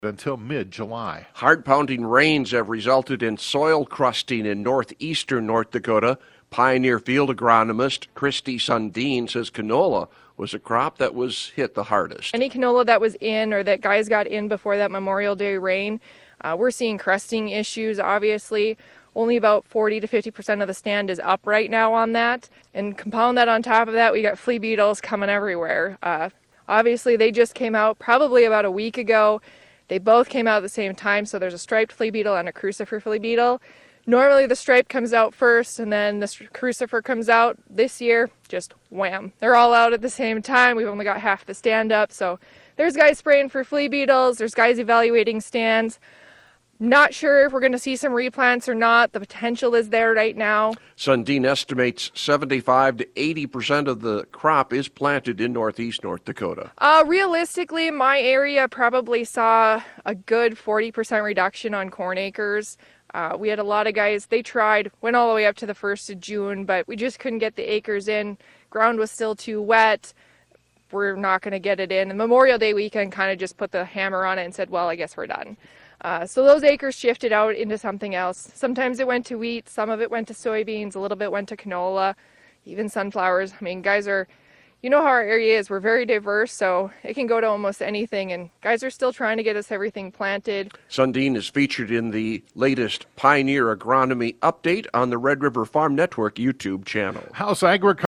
until mid-July. Hard-pounding rains have resulted in soil crusting in northeastern North Dakota. Pioneer field agronomist Christy Sundin says canola was a crop that was hit the hardest. Any canola that was in or that guys got in before that Memorial Day rain, we're seeing crusting issues, obviously. Only about 40 to 50% of the stand is up right now on that. And compound that on top of that, we got flea beetles coming everywhere. Obviously, they just came out probably about a week ago. They both came out at the same time, so there's a striped flea beetle and a crucifer flea beetle. Normally the stripe comes out first and then the crucifer comes out. This year, just wham. They're all out at the same time. We've only got half the stand up, so there's guys spraying for flea beetles, there's guys evaluating stands. Not sure if we're going to see some replants or not. The potential is there right now. Sundin estimates 75 to 80% of the crop is planted in northeast North Dakota. Realistically, my area probably saw a good 40% reduction on corn acres. We had a lot of guys, they tried, went all the way up to the 1st of June, but we just couldn't get the acres in. Ground was still too wet. We're not going to get it in. And Memorial Day weekend kind of just put the hammer on it and said, well, I guess we're done. So those acres shifted out into something else. Sometimes it went to wheat, some of it went to soybeans, a little bit went to canola, even sunflowers. I mean, guys are, you know how our area is, we're very diverse, so it can go to almost anything, and guys are still trying to get us everything planted. Sundin is featured in the latest Pioneer Agronomy update on the Red River Farm Network YouTube channel. House Agriculture